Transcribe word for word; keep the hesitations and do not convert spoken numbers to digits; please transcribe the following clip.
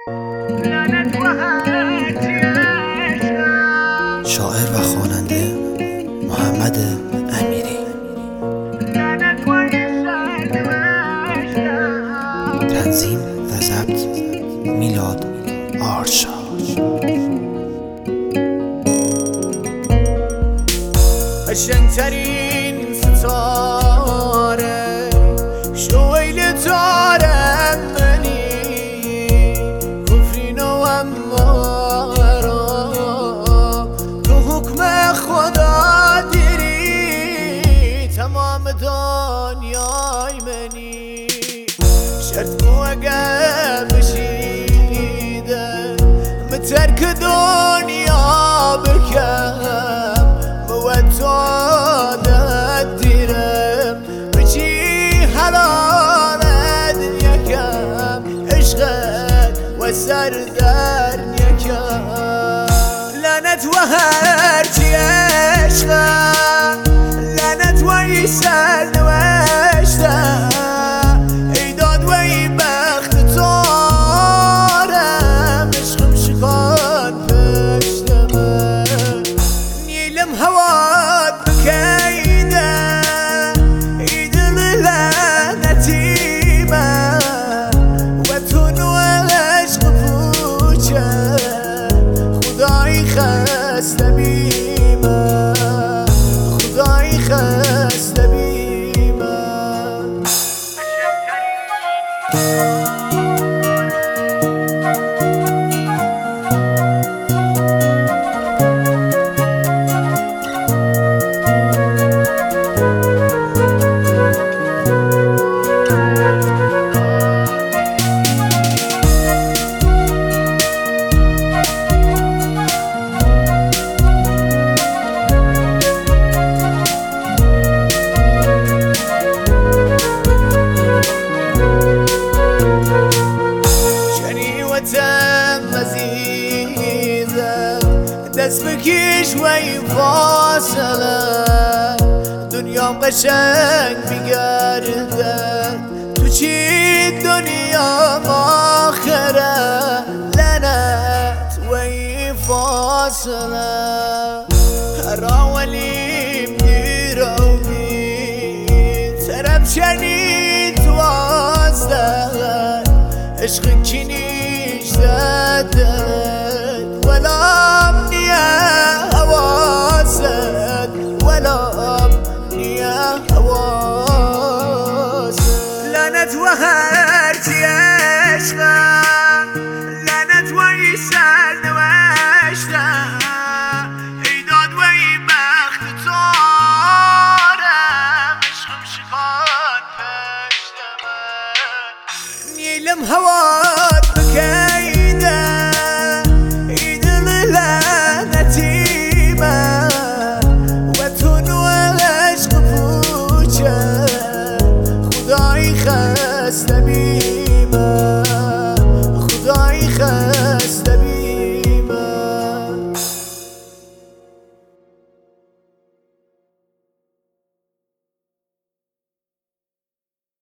شاعر و خواننده محمد امیری. تنظیم و ضبط میلاد آرشا. قشنگترین ستاره شویل دارم منی کفرین و امارا تو حکم خدا دیری تمام دنیای منی شرط کو اگر بشیده من ترک دنیا بکم وتوالد دیرم بچی حلالت یکم عشقت و سردر یکم لعنت و هرچی عشقم لعنت و ای سرنوشتم ای داد و ای بخت تارم عشقم شکان پشتمه نیلم هوات بکیده ای دل لعنتیمه و تو نو عشق پوچه خدایی خسته بیمه خدایی خسته بیمه. دست بکش و این فاصله دنیام قشنگ میگرده تو چی دنیا آخره لعنت و این فاصله هر اولیم دیره و می طرف شنید وازده عشق کی نیش داده ولام نیه